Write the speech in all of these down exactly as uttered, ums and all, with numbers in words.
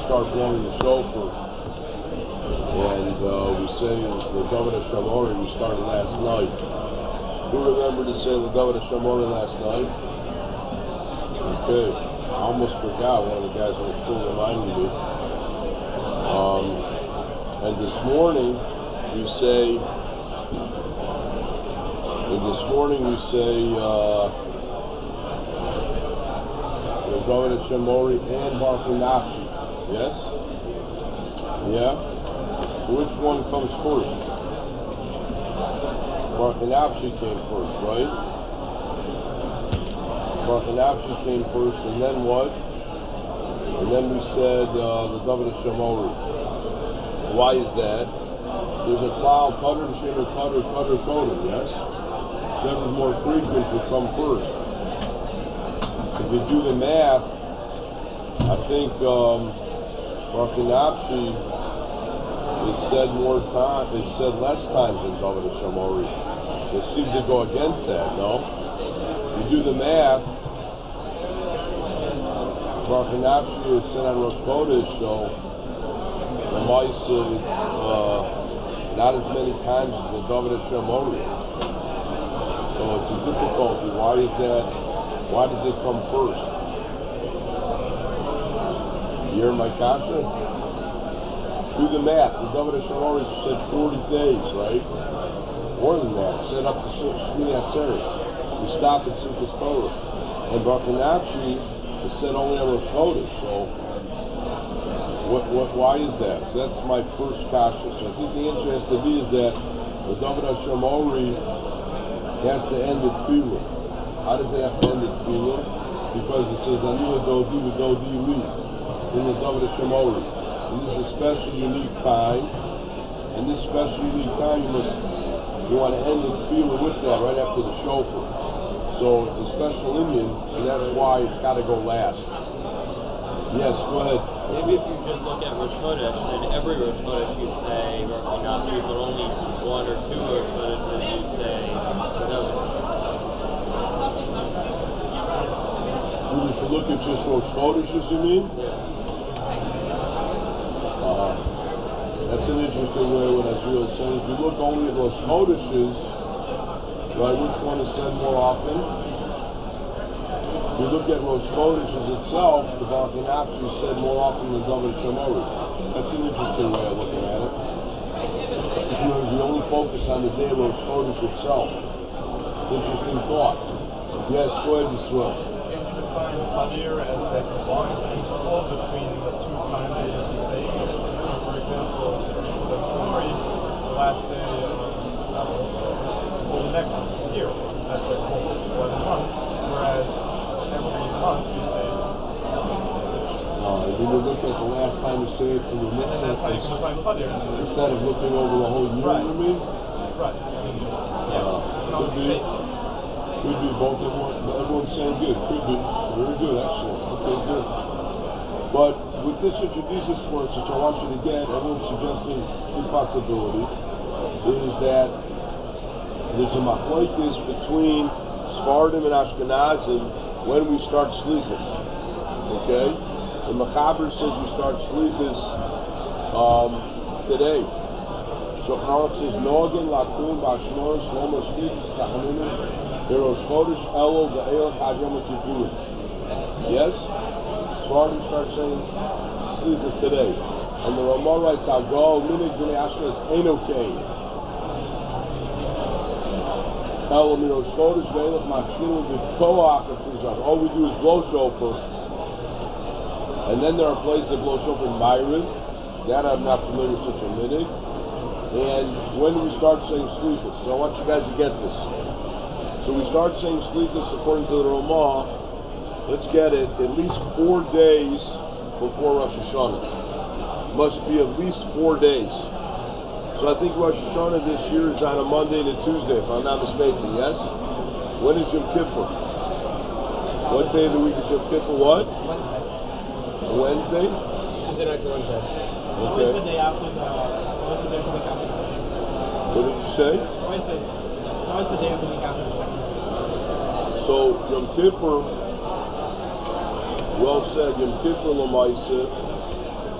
start blowing the shofar. And uh, we say the David Shamori, we started last night. Who remembered to say the David Shamori last night? Okay, I almost forgot. One of the guys was still reminding me. Um, and this morning we say, and this morning we say uh, the David Shamori and Barchi Nafshi. Yes? Yeah? So which one comes first? Barchi Nafshi came first, right? Barchi Nafshi came first, and then what? And then we said uh, the David Shamori. Why is that? There's a cloud, Tutter, Shema, Tutter, Tutter, Tutter, yes? Whatever's more frequent should come first. If you do the math, I think um, Barchi Nafshi is said more time, is said less times than David Shamori. It seems to go against that, no? You do the math, Barchi Nafshi is said on Rosh Chodesh, so the Maisa, it's uh, not as many times as the David Shamori. So it's a difficulty. Why is that? Why does it come first? You hear my kasha? Do the math. The David Shamori said forty days, right? More than that. Set up to Shmini Atzeres. We stop at Simchas Torah. And Barchi Nafshi is said only on Rosh Chodesh. So, what, what, why is that? So that's my first kasha. So I think the answer has to be is that the David Shamori has to end at Tefillah. How does it have to end at Tefillah? Because it says Ani Dodi V'Dodi Li in the David Shamori. And this is a special, unique time. And this special, unique time, you must, you want to end the tefillah with that right after the shofar. So it's a special Indian, and that's why it's got to go last. Yes, go ahead. Maybe if you just look at Rosh Chodesh, and every Rosh Chodesh you say Barchi Nafshi, but only one or two Rosh Chodeshes you say David. If you look at just Rosh Chodeshes, you mean? Yeah. Uh, that's an interesting way what Azriel is saying. If you look only at Rosh Chodeshes, right, which one is said more often? If you look at Rosh Chodeshes itself, the Barchi Nafshi is said more often than David Shamori. That's an interesting way of looking at it. Because we only focus on the day of Rosh Chodesh itself. Interesting thought. Yes, go ahead, Yisrael. Can you define Chadir as like the longest interval between the two times that you say? For example, the Puri, the last day of uh, for the next year, that's like eleven months, whereas every month you say. Uh, you would look at the last time you say it to the next and that's how you can define Chadir. Instead of looking over the whole year, right. you mean? Right. I mean, yeah. Uh, could be, could be both. Everyone, everyone's saying good. Could be. Very good, excellent. Okay, good. But with this introduces course, which I want you to get, everyone's suggesting two possibilities, is that there's a machlokes between Sephardim and Ashkenazim when we start Shlichus. Okay? The Machaber says we start Shlichus um, today. So Chaim says, Nogan lakum b'ashmor shlomo Shlichus kachanunim berosh chodesh elul ve'el chad yom kippurim. Yes? Sephardim start saying Shlichus today. And the Ramah writes, Hagol minig b'nei Ashkenaz ein okay. Elul mirosh chodesh ve'el maskinu v'koach v'tzuzah. All we do is blow shofar. And then there are places that blow shofar in Myron. That I'm not familiar with such a minig. And when do we start saying Shlichus? So I want you guys to get this. So we start saying Shlichus according to the Ramah. Let's get it. At least four days before Rosh Hashanah. Must be at least four days. So I think Rosh Hashanah this year is on a Monday and a Tuesday, if I'm not mistaken. Yes? When is Yom Kippur? What day of the week is Yom Kippur? What? Wednesday. Wednesday? Tuesday night to Wednesday. Okay. Always the day after the, always the day after the week after the second. What did you say? Always the, always the day of the week after the second. So Yom Kippur, well said, Yom Kippur Lamaisa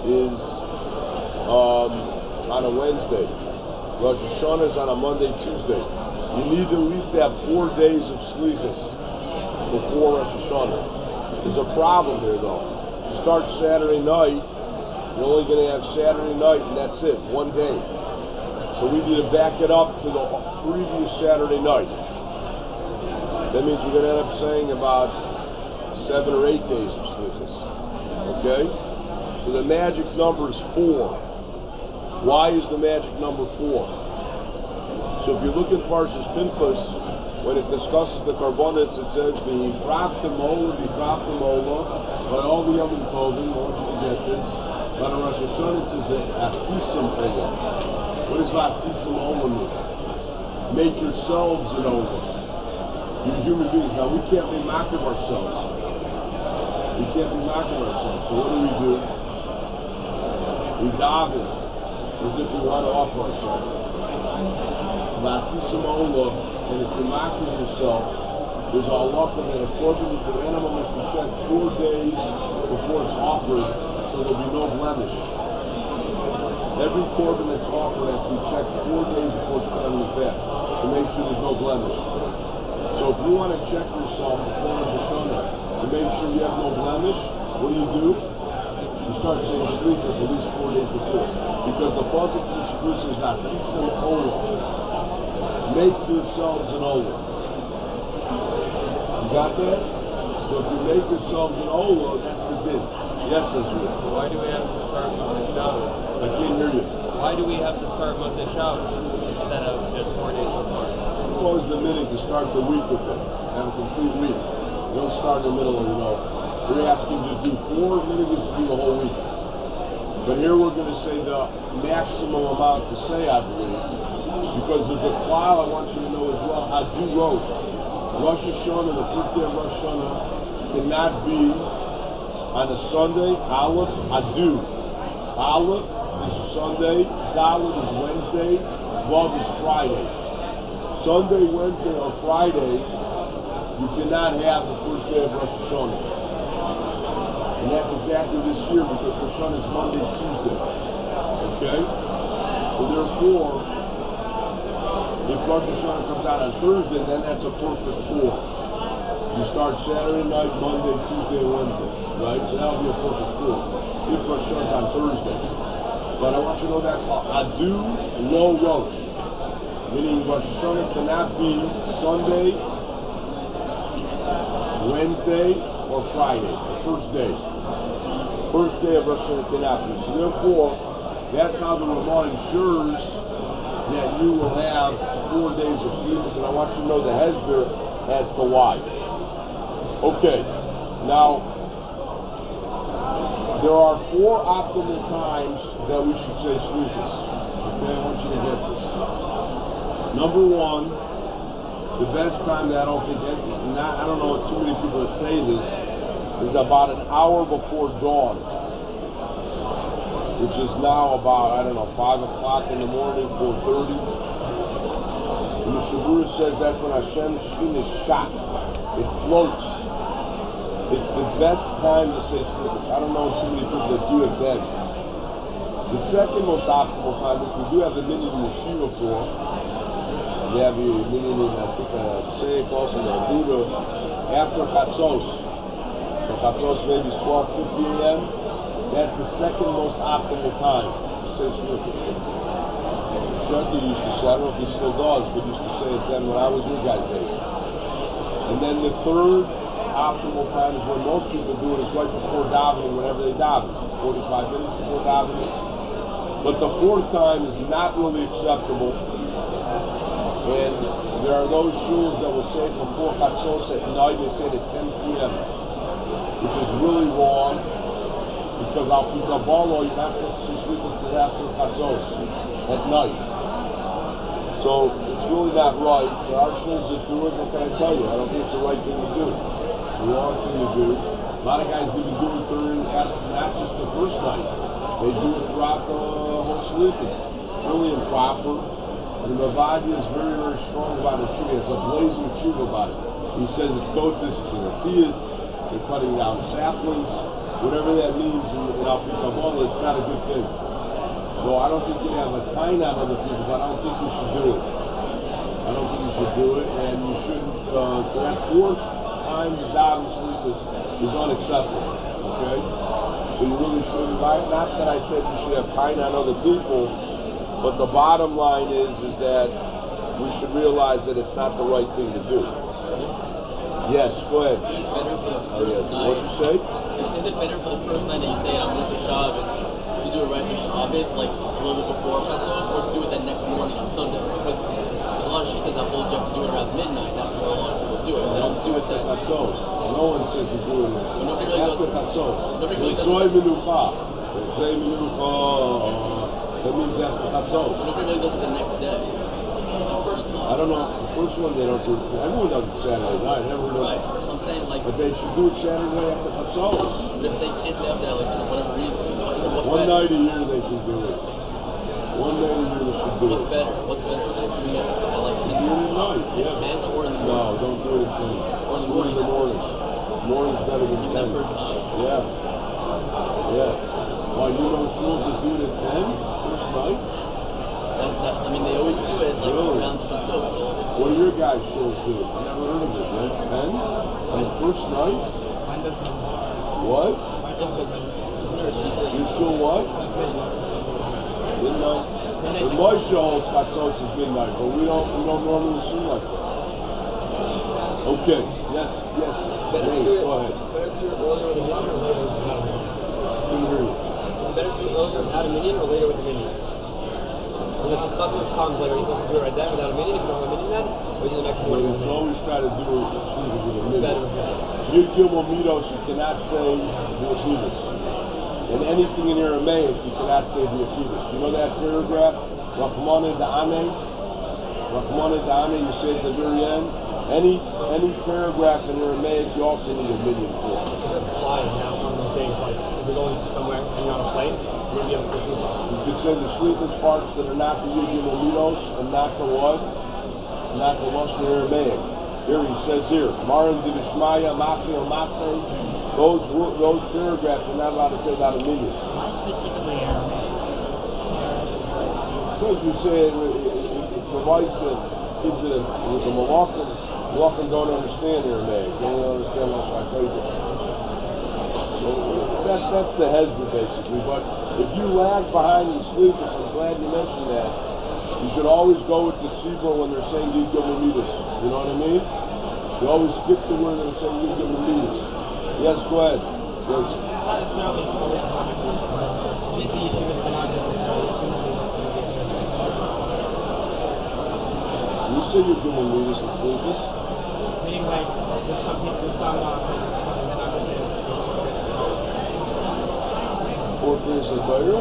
is um, on a Wednesday. Rosh Hashanah is on a Monday, Tuesday. You need to at least have four days of slichus before Rosh Hashanah. There's a problem here though. You start Saturday night, you're only going to have Saturday night and that's it, one day. So we need to back it up to the previous Saturday night. That means we're going to end up saying about seven or eight days of slichus. Okay? So the magic number is four. Why is the magic number four? So if you look at Parshas Pinchas, when it discusses the Karbonis, it says, V'yifraftemola, V'yifraftemola, by all the other Tovim, I want you to get this. By the Rosh Hashanah, it says, V'atisim Ola. What does V'atisim Ola mean? Make yourselves an Ola. You human beings. Now, we can't be mocked of ourselves. We can't be mocked of ourselves. So what do we do? We daven as if we want to offer ourselves. V'atisim Ola. And if you're mocking yourself, there's a halacha that a korban with the animal must be checked four days before it's offered, so there'll be no blemish. Every korban that's offered has to be checked four days before it's put on the back to make sure there's no blemish. So if you want to check yourself before Rosh Hashanah to make sure you have no blemish, what do you do? You start saying shlichus at least four days before, because the pasuk in shlichus is not sisam olah. Make yourselves an olah. You got that? So if you make yourselves an olah, that's the din. Yes, Ezra. Why do we have to start Monday Shabbos? I can't hear you. Why do we have to start Monday Shabbos instead of just four days before? It's always the minute to start the week with it. Have a complete week. You don't start in the middle, you know. We're asking you to do four minutes to do the whole week. But here we're going to say the maximum amount to say, I believe. Because there's a klal I want you to know as well. Adu Rosh. Rosh Hashanah, the first day of Rosh Hashanah, cannot be on a Sunday. Aleph, Adu. Aleph is Sunday. Dalet is Wednesday. Vav is Friday. Sunday, Wednesday, or Friday, you cannot have the first day of Rosh Hashanah. And that's exactly this year because Rosh Hashanah is Monday, Tuesday. Okay? So therefore, if Rosh Hashanah comes out on Thursday, then that's a perfect four. You start Saturday night, Monday, Tuesday, and Wednesday, right? So that'll be a perfect four. If Rosh Hashanah's on Thursday. But I want you to know that Adu Lo Rosh, meaning Rosh Hashanah cannot be Sunday, Wednesday, or Friday, the first day. First day of Rosh Hashanah cannot be. So therefore, that's how the Ramah ensures that you will have four days of slichus, and I want you to know the hesber as to why. Okay, now there are four optimal times that we should say slichus. Okay, I want you to get this. Number one, the best time that I don't think that, not, I don't know too many people that say this, is about an hour before dawn, which is now about, I don't know, five o'clock in the morning, four thirty. And the Shabura says that's when Hashem's skin is shot. It floats. It's the best time to say slichus. I don't know too many people that do it then. The second most optimal time, which we do have the minyan in Yeshiva for, we have the minyan in, I think, uh, Seik also, the Buddha, after Chatzos. So Chatzos maybe is twelve fifty a.m. That's the second most optimal time to say slichus. Shulchan used to say, I don't know if he still does, but used to say it then when I was your guy's age. And then the third optimal time is when most people do it, is right before davening, whenever they daven, forty-five minutes before davening. But the fourth time is not really acceptable. And there are those shuls that will say it before Chatzos at night, they say it at ten p.m., which is really wrong. Because Al Pi Kabbalah, you're not supposed to see slichus until after Chatzos at night. So it's really not right. There are shuls that do it. What can I tell you? I don't think it's the right thing to do. It's the wrong thing to do. A lot of guys even do it during, not just the first night. They do it throughout the whole slichus. It's really improper. And the Mavadi is very, very strong about it. He has a blazing truth about it. He saes it's goatis, it's in a theist. They're cutting down saplings. whatever that means in, in Al Pi Kabbalah, it's not a good thing. So I don't think you have a time on other people, but I don't think you should do it. I don't think you should do it, and you shouldn't, uh, so that fourth time the daven sleep is, is unacceptable, okay? So you really shouldn't, not that I said you should have time on other people, but the bottom line is, is that we should realize that it's not the right thing to do. Yes, go ahead. Is it better for the Oh, first yes. night? What'd you say? Is it better for the first night that you say on Mitzvah Shabbos, you do it right for Shabbos, like a little bit before Chatzos, or to do it that next morning on Sunday? Because a lot of shittas that hold you have to do it around midnight. That's what a lot of people do it. They don't do it that. Chatzos. No one says you do it. Nobody really That's does- the Chatzos. nobody really does- Zoy Menucha. Zoy Menucha. That means that's the Chatzos. Nobody really does it the next day. The first night. I don't know. The first one they don't do it. Everyone does it Saturday night. Everyone does Right. it. So I'm saying like, But they should do it Saturday after Chatzos. but if they can't stay up there like for whatever reason, what's, what's One better? night a year they can do it. One night a year they should do What's it. better? What's better? Like doing it at like Do it at night, yeah. ten or in the No, morning? don't do it at ten. Or in the Do it in the morning. morning. Morning's better than Even ten. that first night. Yeah. Yeah. Why, you know schools that do it at ten? First night? That, that, I mean, they always do it like Really? around Chatzos, but all What do your guys' shows do? I never heard of it, man. ten? On the first night? Mine doesn't. What? yeah, because it's a nursery. You show what? Midnight? The Moshe holds Chatzos is midnight, but we don't we don't normally assume like that. Okay. Yes, yes. Better Hey, to do it. go ahead. Better to do it earlier with the minion or later without a minion. Couldn't hear you. Better to do it earlier without a minion or later with a minion. And if the Chatzos comes later, you're supposed to do it right then without a minion. If you don't have a minion then, or do the next But morning. it's always try to do it excuse me, with a minute. Better, better. Yud Gimel Midos, you cannot say the Yeshivas. And anything in Aramaic, you cannot say the Yeshivas. You know that paragraph? Rachmane Da'ane? Rachmane Da'ane, you say at the very end. Any any paragraph in Aramaic, you also need a minion for. Because that's flying now, one of those things, like, if you're going to somewhere and you're on a plane, you're going to be able to sleep us. You could say the sleepless parts that are not the Yud Gimel Midos and not the what? Not the Lashon Aramaic. Here he says here, Maran Divishmaya, Mafia, Masay, those wo- those paragraphs are not allowed to say about a million. Why specifically Aramaic? Because you say it, it, it, it provides it, gives it a, with the Malachim, Malachim don't understand Aramaic, they don't understand Lashon HaKodesh. So that, that's the hezbollah basically, but if you lag behind the sleepers, I'm glad you mentioned that. You should always go with the Tzibur when they're saying Yud Gimel Midas. You know what I mean? You always skip the word they're saying Yud Gimel Midas. Yes, go ahead. Yes. Not necessarily always comic books, but is the yeshivas but not necessarily You say Yud Gimel Midas and sleepers. meaning like there's some people, there's some uh, places where they're not going to say Four periods of Torah?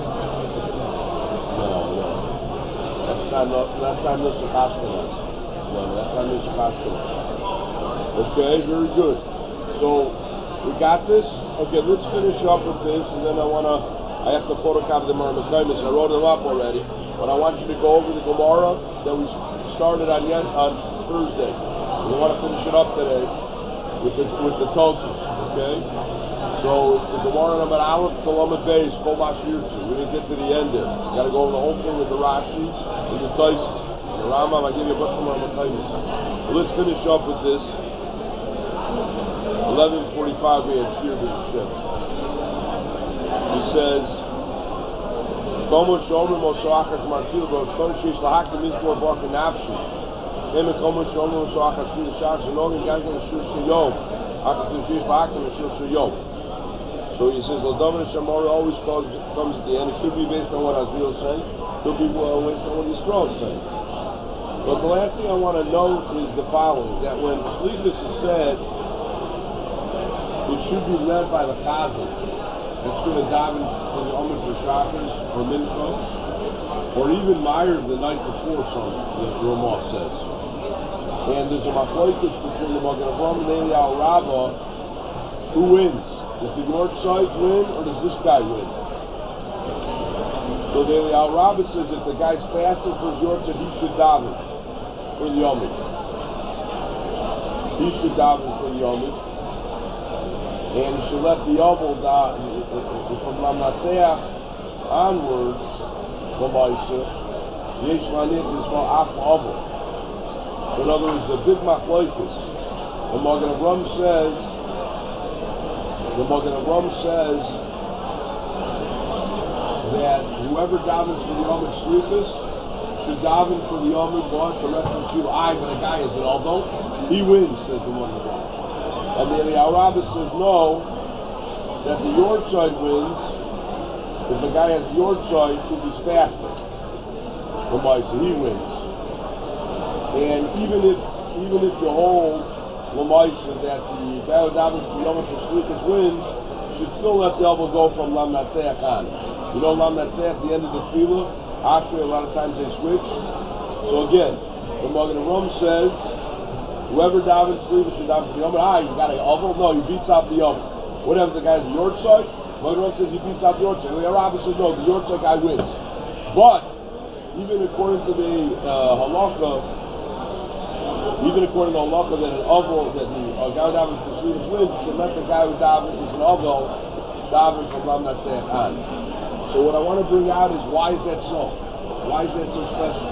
No, no. That's not no, that's not Nusach Ashkenaz. No, that's not Nusach Ashkenaz. Okay, very good. So we got this. Okay, let's finish up with this, and then I wanna. I have to photocopy the Marmakaimis. I wrote them up already, but I want you to go over the Gemara that we started on yet on Thursday. We want to finish it up today with the with the Tosis. Okay. So the Gemara number Aleph Talamed Beis Kol Mashirtzu. We didn't get to the end there. You got to go over the whole thing with the Rashi and the Tosis. The Rambam, I give you a bunch of Marmakaimis. Let's finish up with this. eleven forty-five we had Shir B'Shem. He says, Komo Shomer Mosoachak Markil Bo Shkon Shish Lahak the Mizmor Barka Nafshi. Eme Komo Shomer Mosoachak Kil Shach Shanogin Gangan Shir Shiyom. Hakat Shish Lahak and Shir Shiyom. So he says, Ladomer Shamor always comes, comes at the end. It could be based on what Azriel is saying. It could be based on what Yisrael is saying. But the last thing I want to note is the following, that when Shlichus is said, it should be led by the Chazan. It's going to daven for the Omer for Shabbos or Mincha, or even Meyer the night before something, the Ramah says. And there's a machlokes between the Magen Avraham and Eliyahu Rabbah, who wins? Does the York side win, or does this guy win? So the Eliyahu Rabbah says if the guy's fasting for his York side, he should daven for the Omer. He should daven for the Omer. and you should let the oval down from Lamnatseach onwards. L'maisa, yesh manit is called af oval. So in other words, the big machlokes. The Magen Avraham says, the Magen Avraham says that whoever davens for the Yom Shlichus should daven for the Yom but the rest of the people. I, but a guy is an elbow, he wins, says the Magen Avraham. And the Eliyahu Rabbah says no, that the Yortzeit wins if the guy has the Yortzeit because he's fasting. The Maisa, he wins. And even if even if you hold Lamaisa that the guy who davens for Yom Shlichus wins, should still let the elbow go from Lam Natseach on. You know Lam Natseach at the end of the tefillah, actually a lot of times they switch. So again, the Magen Avraham says, whoever davens Shlichus should daven for Yom. Ah, you got an elbow? No, he beats out the Yom. What happens? The guy's the Yortzeit. Magen Avraham says he beats out the Yortzeit. The Rabbah says no, the Yortzeit guy wins. But even according to the uh, halacha. Even according to Allah, that an oval, that the uh, guy who davens for Shlichus wins, you can let the guy who davens is an oval daven from Lam Natseach on. So what I want to bring out is why is that so? Why is that so special?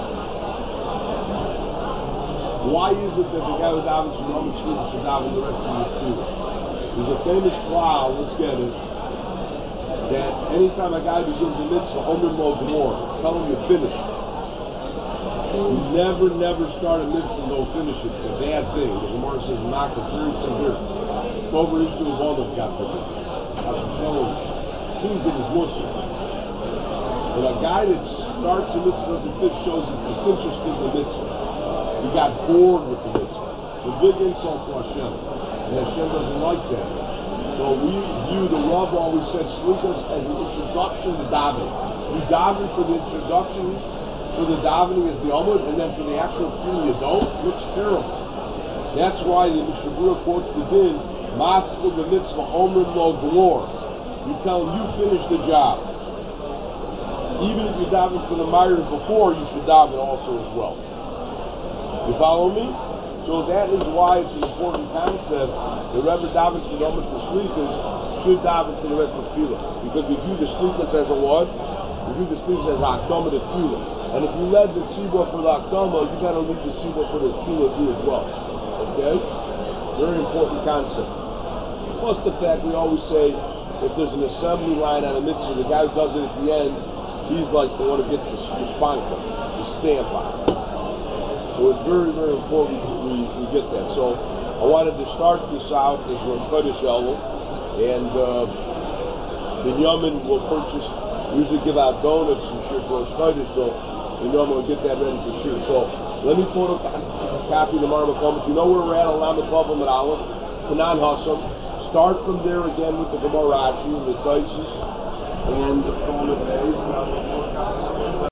Why is it that the guy who davens from Yom Shlichus should daven the rest of the tefillah? There's a famous klal, let's get it, that anytime a guy begins a mitzvah, Omer Lo Gmor, tell him you're finished. You never, never start a mitzvah and don't finish it. It's a bad thing. The Gemara says, knock the very severe. It's over his to a bond of God. Hashem Shalom. Things in his Muslim. But a guy that starts a mitzvah doesn't finish shows he's disinterested in the mitzvah. He got bored with the mitzvah. It's a big insult to Hashem. And Hashem doesn't like that. So we view the Rav always said Shlichus as an introduction to davening. You daven for the introduction for the davening is the Amud, and then for the actual tefillah you don't. It looks terrible. That's why the Mishnah Berurah quotes the din, Mas'il b'mitzvah Omer Lo Gmor. You tell him you finished the job. Even if you daven for the Ma'ariv before, you should daven also as well. You follow me? So that is why it's an important concept. The Rebbe davens for the Omer for Shlichus should daven for the rest of the tefillah. Because we view the Shlichus as a what? We view the Shlichus as a Hakdama to tefillah. And if you led the tzibah for the Hakdama, you got to lead the tzibah for the tefillah too as well. Okay? Very important concept. Plus the fact we always say, if there's an assembly line on a mitzvah, the guy who does it at the end, he's like the one who gets the, the spanker, the stamp on it. So it's very, very important that we, we get that. So I wanted to start this out as Rosh Chodesh Elul, and uh, Binyamin will purchase, usually give out donuts and shit for Rosh Chodesh, so and I'm going to get that ready for sure. So let me photocopy the Marmah comments. You know where we're at on Lamed Vav and Aleph, Kanan Hassam. Start from there again with the Gemarachi and the Taisus and the Talmud Beis.